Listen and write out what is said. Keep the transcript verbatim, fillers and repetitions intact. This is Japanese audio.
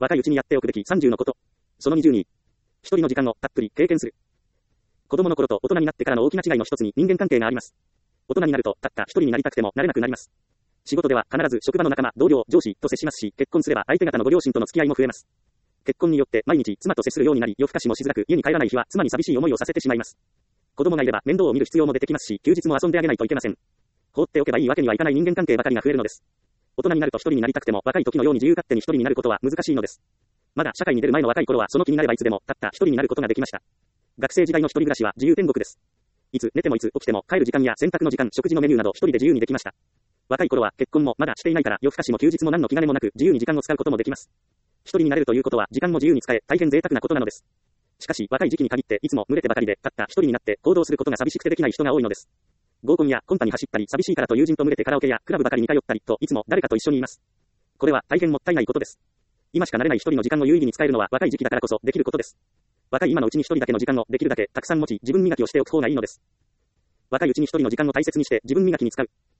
若いうちにやっておくべきさんじゅうのこと。そのにじゅうに。一人の時間をたっぷり経験する。子供の頃と大人になってからの大きな違いの一つに人間関係があります。大人になるとたった一人になりたくてもなれなくなります。仕事では必ず職場の仲間、同僚、上司と接しますし、結婚すれば相手方のご両親との付き合いも増えます。結婚によって毎日妻と接するようになり、夜更かしもしづらく、家に帰らない日は妻に寂しい思いをさせてしまいます。子供がいれば面倒を見る必要も出てきますし、休日も遊んであげないといけません。放っておけばいいわけにはいかない人間関係ばかりが増えるのです。大人になると一人になりたくても若い時のように自由勝手に一人になることは難しいのです。まだ社会に出る前の若い頃はその気になればいつでもたった一人になることができました。学生時代の一人暮らしは自由天国です。いつ寝てもいつ起きても帰る時間や洗濯の時間、食事のメニューなど一人で自由にできました。若い頃は結婚もまだしていないから夜更かしも休日も何の気兼ねもなく自由に時間を使うこともできます。一人になれるということは時間も自由に使え大変贅沢なことなのです。しかし若い時期に限っていつも群れてばかりでたった一人になって行動することが寂しくてできない人が多いのです。合コンやコンパに走ったり寂しいからと友人と群れてカラオケやクラブばかりに通ったりといつも誰かと一緒にいます。これは大変もったいないことです。今しかなれない一人の時間を有意義に使えるのは若い時期だからこそできることです。若い今のうちに一人だけの時間をできるだけたくさん持ち自分磨きをしておく方がいいのです。若いうちに一人の時間を大切にして自分磨きに使う。